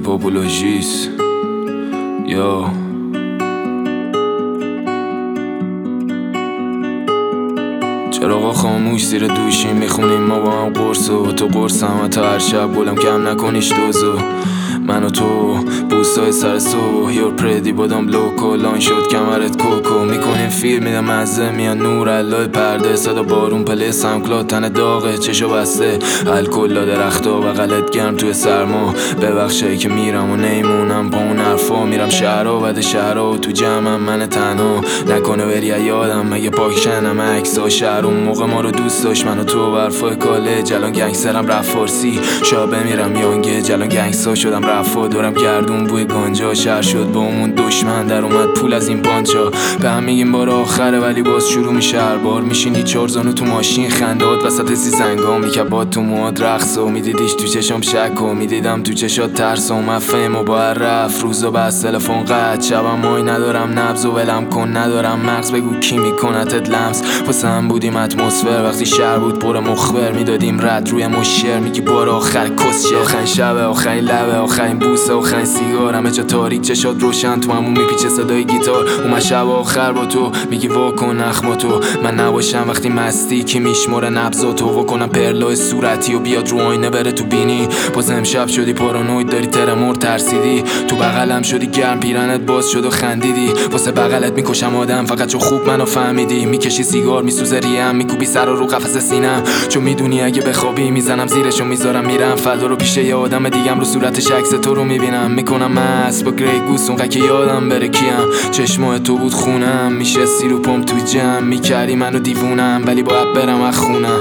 پاپولوژیس یا چراغا خاموش زیر دوشیم میخونیم ما با هم قرص و تو قرصم و تا هر شب بولم کم نکنیش دوزو من و تو بوستای سر صبح یور پردی بادم لوکو لان شد کمرت کوکو میکنیم فیلم میدم مزه میان نور علای پرده صدا بارون پله سمکلاد تن داغه چشو بسته الکل لا درختا بغلت گرم توی سرما ببخشایی که میرم و نیمونم با اون حرفا میرم شهرها بعد شهرها و تو جمعم من تنها نکنه بری یادم مگه پاکشنم عکسا شهر اون موقع ما رو دوست داشت من و تو برفای کالج الان گنگسترم رفت فارسی شا بمیرم یانگه جلان گنگستا شدم رفا دورم گردون بوی گانجا شهر شد با اون دشمن در اومد پول از این پانچا به هم میگیم بار آخره ولی باز شروع میشه هر بار میشینی چهار زانو تو ماشین خندات وسط سیزنگا میکبات تو مواد رقص و میدیدیش تو چشم شک و میدیدم تو چشات ترس و مفهم و با رفت روزا بس تلفن قد شبم مای ندارم نبض و ولم کن ندارم مغز بگو کی میکنتت لمس واسه هم بودیم اتمسفر وقتی شهر بود پر مخبر میدادیم رد روی مشر میگی بار آخر کسچه آخرین شب آخرین لبه آخرین بوسه آخرین سیگار همه جا تاریک چشات روشن تو همون میپیچه صدای گیتار اومد شب آخر با تو میگی واکن نخما تو من نباشم وقتی مستی کی میشماره نبضاتو واکنم پرلای صورتی و بیاد رو آینه بره تو بینی باز امشب شدی پارانوید داری ترمور ترسیدی تو بغلم شدی گرم پیرنت باز شد و خندیدی واسه بغلت میکشم آدم فقط چون خوب منو فهمیدی میکشی سیگار میسوزه ریم میکوبی سر رو قفس سینم چون میدونی اگه بخوابی میزنم زیرشو میذارم میرم فدا رو پیش یه آدم دیگم رو صورتش عکس تو رو میبینم میکنم مست با گری گوس اون که یادم بره کیم چشمای تو بود خونم میشه سی رو پام تو جمع میکردی منو دیوونم ولی باید برم از خونم